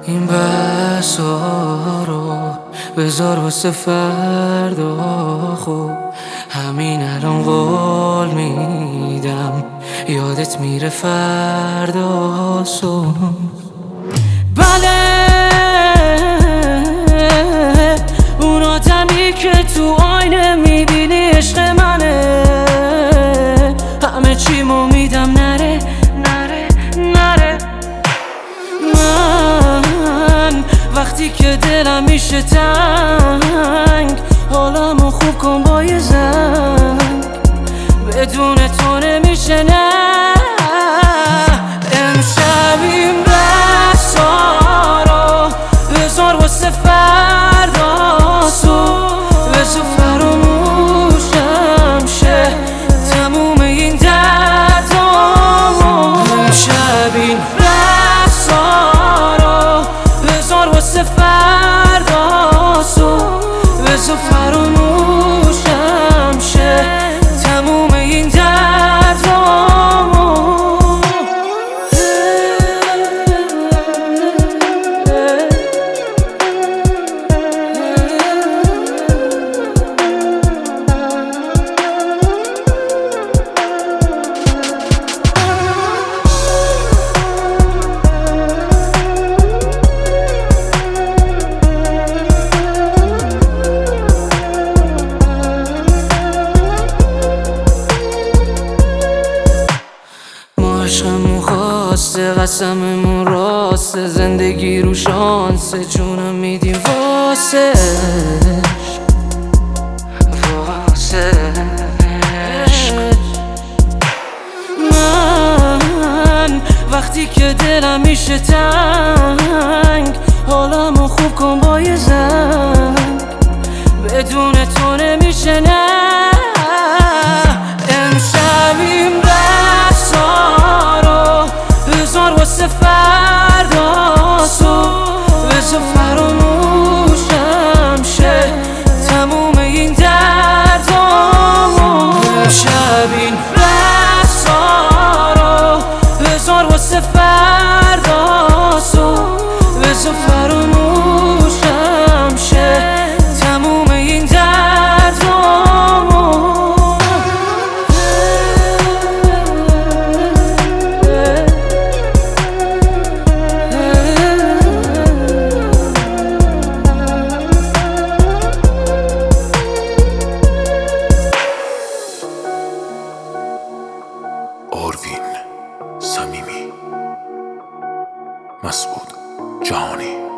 این بحثا رو بذار واسه فردا. خوب همین الان قول میدم یادت میره فردا صبح. بله اون آدمی که تو آینه میبینی عشق منه، همه چیمو میدم نره نره نره. من وقتی که دلم میشه تنگ حالمو خوب کن با یه زنگ، بدون تو نمیشه نه. امشب این بحثا رو بذار واسه فردا صبح، بذار فراموشم شه تموم این دردامو. امشب این بحثا رو بذار واسه فردا صبح، بذار فراموشم شه تموم این دردامو. عشقمون خواسته قسممون راسته، زندگی رو شانسه جونم میدیم واسه من وقتی که دلم میشه تنگ حالمو خوب کن با یه زنگ، بدون تو نمیشه نه. امشب این بحثا رو بذار واسه فردا صبح، بذار فراموشم شه تموم این دردامو. امشب این بحثا رو بذار واسه فردا صبح، بذار فراموشم شه تموم این دردامو. آروین صمیمی، مسعود جهانی.